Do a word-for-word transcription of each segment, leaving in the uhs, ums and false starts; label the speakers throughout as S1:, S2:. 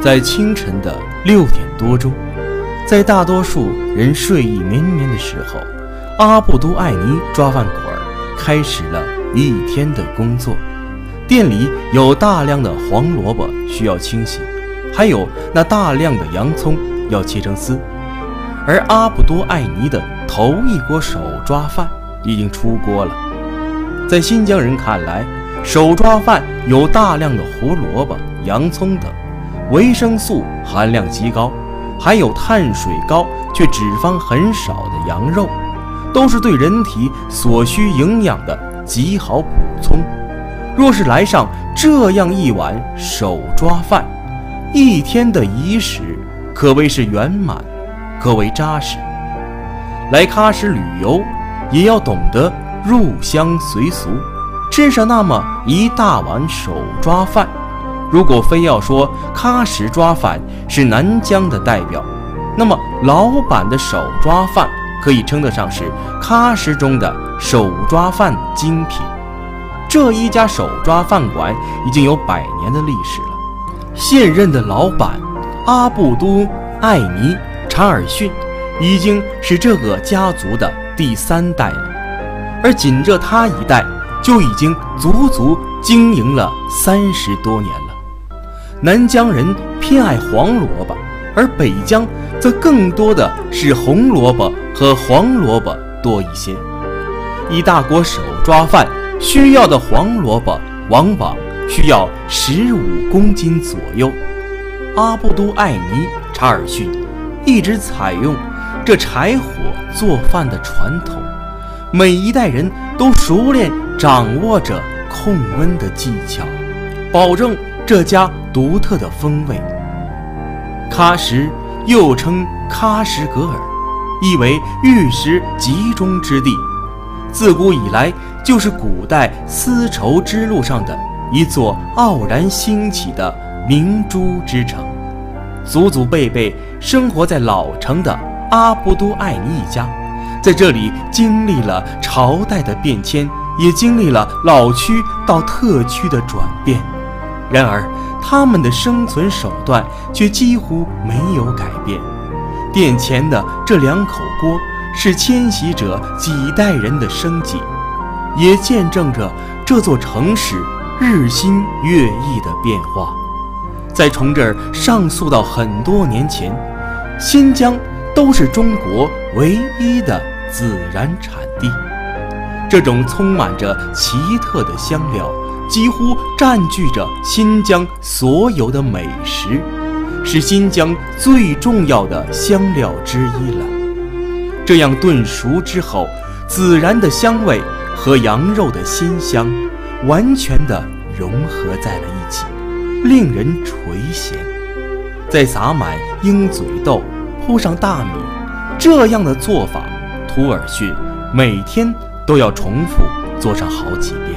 S1: 在清晨的六点多钟，在大多数人睡意绵绵的时候，阿布都艾尼抓饭馆开始了一天的工作。店里有大量的黄萝卜需要清洗，还有那大量的洋葱要切成丝。而阿布都艾尼的头一锅手抓饭已经出锅了。在新疆人看来，手抓饭有大量的胡萝卜、洋葱等，维生素含量极高，还有碳水高却脂肪很少的羊肉，都是对人体所需营养的极好补充。若是来上这样一碗手抓饭，一天的仪式可谓是圆满，可谓扎实。来喀什旅游也要懂得入乡随俗，吃上那么一大碗手抓饭。如果非要说喀什抓饭是南疆的代表，那么老板的手抓饭可以称得上是喀什中的手抓饭精品。这一家手抓饭馆已经有百年的历史了，现任的老板阿布都艾尼查尔逊已经是这个家族的第三代了，而紧着他一代就已经足足经营了三十多年了。南疆人偏爱黄萝卜，而北疆则更多的是红萝卜和黄萝卜多一些。一大锅手抓饭需要的黄萝卜往往需要十五公斤左右。阿布都艾尼查尔逊一直采用这柴火做饭的传统，每一代人都熟练掌握着控温的技巧，保证这家独特的风味。喀什又称喀什格尔，意为玉石集中之地，自古以来就是古代丝绸之路上的一座傲然兴起的明珠之城。祖祖辈辈生活在老城的阿布都艾尼一家，在这里经历了朝代的变迁，也经历了老区到特区的转变。然而他们的生存手段却几乎没有改变。店前的这两口锅是迁徙者几代人的生计，也见证着这座城市日新月异的变化。再从这儿上溯到很多年前，新疆都是中国唯一的自然产地。这种充满着奇特的香料几乎占据着新疆所有的美食，是新疆最重要的香料之一了。这样炖熟之后，孜然的香味和羊肉的鲜香完全的融合在了一起，令人垂涎。再撒满鹰嘴豆，铺上大米，这样的做法，图尔逊每天都要重复做上好几遍。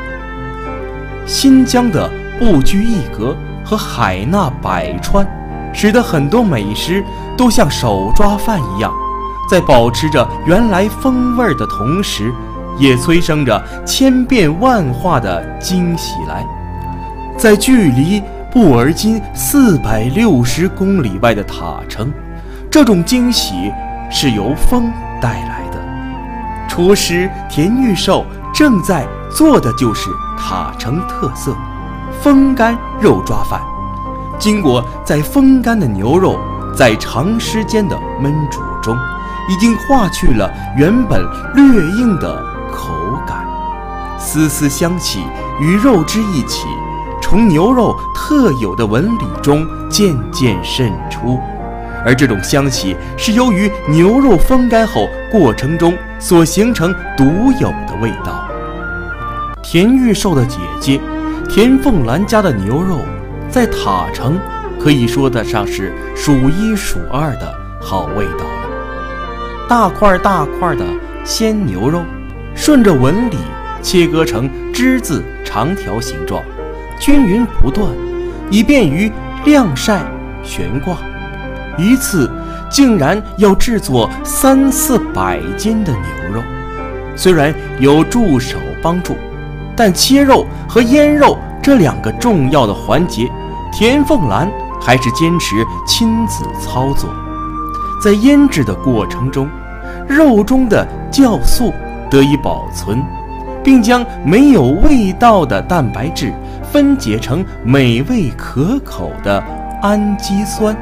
S1: 新疆的不拘一格和海纳百川，使得很多美食都像手抓饭一样，在保持着原来风味的同时，也催生着千变万化的惊喜来。在距离布尔津四百六十公里外的塔城，这种惊喜是由风带来的。厨师田玉寿正在做的就是塔城特色风干肉抓饭。经过在风干的牛肉在长时间的焖煮中，已经化去了原本略硬的口感，丝丝香气与肉汁一起，从牛肉特有的纹理中渐渐渗出，而这种香气是由于牛肉风干后过程中所形成独有的味道。田玉寿的姐姐田凤兰家的牛肉在塔城可以说得上是数一数二的好味道了。大块大块的鲜牛肉顺着纹理切割成之字长条形状，均匀不断，以便于晾晒悬挂。一次竟然要制作三四百斤的牛肉。虽然有助手帮助，但切肉和腌肉这两个重要的环节，田凤兰还是坚持亲自操作。在腌制的过程中，肉中的酵素得以保存，并将没有味道的蛋白质分解成美味可口的氨基酸。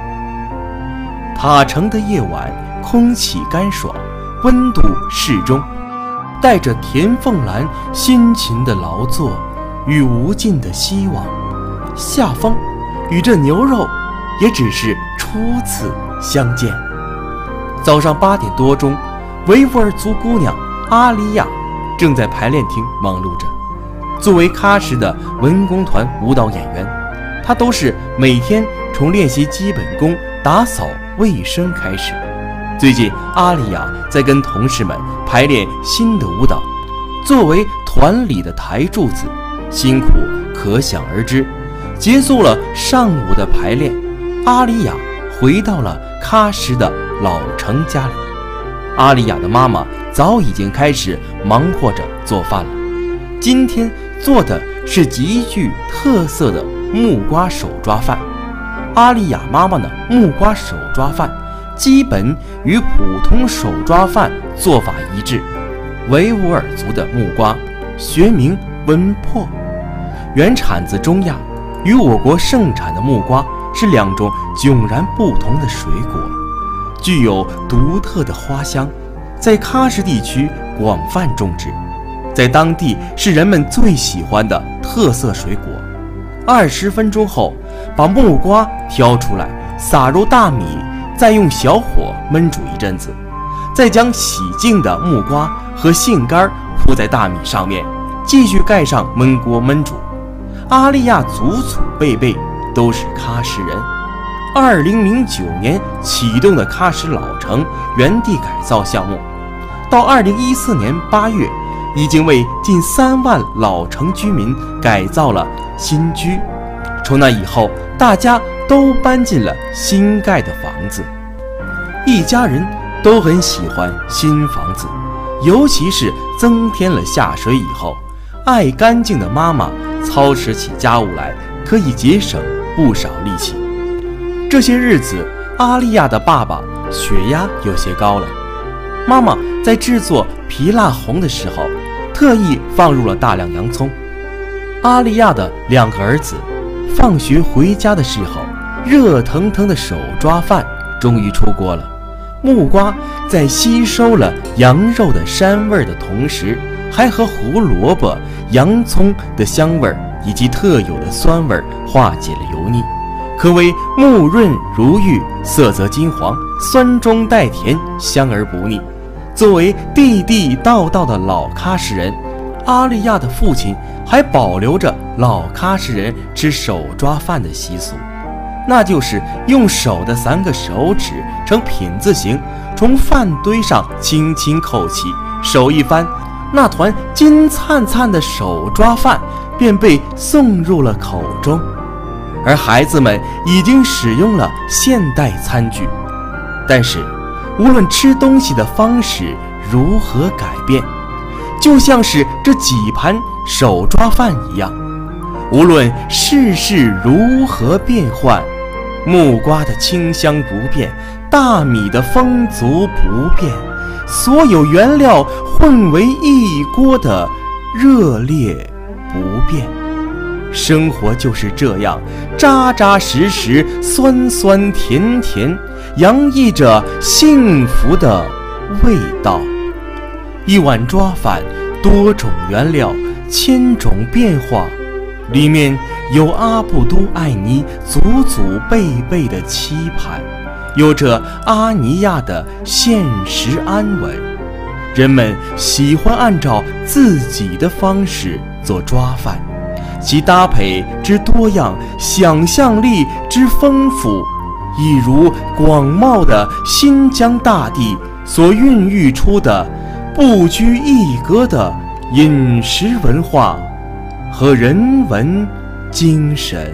S1: 塔城的夜晚，空气干爽，温度适中，带着田凤兰辛勤的劳作与无尽的希望，夏风与这牛肉也只是初次相见。早上八点多钟，维吾尔族姑娘阿丽亚正在排练厅忙碌着。作为喀什的文工团舞蹈演员，她都是每天从练习基本功、打扫卫生开始。最近阿丽亚在跟同事们排练新的舞蹈，作为团里的台柱子，辛苦可想而知。结束了上午的排练，阿丽亚回到了喀什的老城家里。阿丽亚的妈妈早已经开始忙活着做饭了。今天做的是极具特色的木瓜手抓饭。阿丽亚妈妈的木瓜手抓饭基本与普通手抓饭做法一致。维吾尔族的木瓜学名温珀，原产自中亚，与我国盛产的木瓜是两种迥然不同的水果，具有独特的花香，在喀什地区广泛种植，在当地是人们最喜欢的特色水果。二十分钟后，把木瓜挑出来，撒入大米，再用小火焖煮一阵子，再将洗净的木瓜和杏干铺在大米上面，继续盖上焖锅焖煮。阿丽亚祖祖辈辈都是喀什人。二零零九年启动的喀什老城原地改造项目，到二零一四年八月，已经为近三万老城居民改造了新居。从那以后，大家都搬进了新盖的房子。一家人都很喜欢新房子，尤其是增添了下水以后，爱干净的妈妈操持起家务来，可以节省不少力气。这些日子，阿丽亚的爸爸血压有些高了，妈妈在制作皮辣红的时候，特意放入了大量洋葱。阿丽亚的两个儿子放学回家的时候，热腾腾的手抓饭终于出锅了。木瓜在吸收了羊肉的膻味的同时，还和胡萝卜、洋葱的香味以及特有的酸味化解了油腻，可谓木润如玉，色泽金黄，酸中带甜，香而不腻。作为地地道道的老喀什人，阿丽亚的父亲还保留着老喀什人吃手抓饭的习俗，那就是用手的三个手指呈品字形，从饭堆上轻轻扣起，手一翻，那团金灿灿的手抓饭便被送入了口中。而孩子们已经使用了现代餐具，但是无论吃东西的方式如何改变，就像是这几盘手抓饭一样，无论世事如何变换，木瓜的清香不变，大米的丰足不变，所有原料混为一锅的热烈不变。生活就是这样，扎扎实实，酸酸甜甜，洋溢着幸福的味道。一碗抓饭，多种原料，千种变化，里面有阿布都艾尼祖祖辈辈的期盼，有着阿尼亚的现实安稳。人们喜欢按照自己的方式做抓饭，其搭配之多样，想象力之丰富，一如广袤的新疆大地所孕育出的不拘一格的饮食文化和人文精神。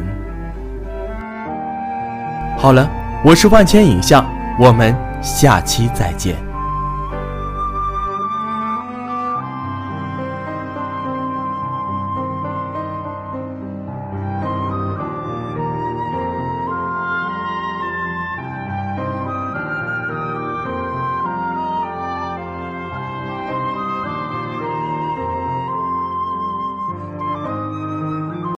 S1: 好了，我是万千影像，我们下期再见。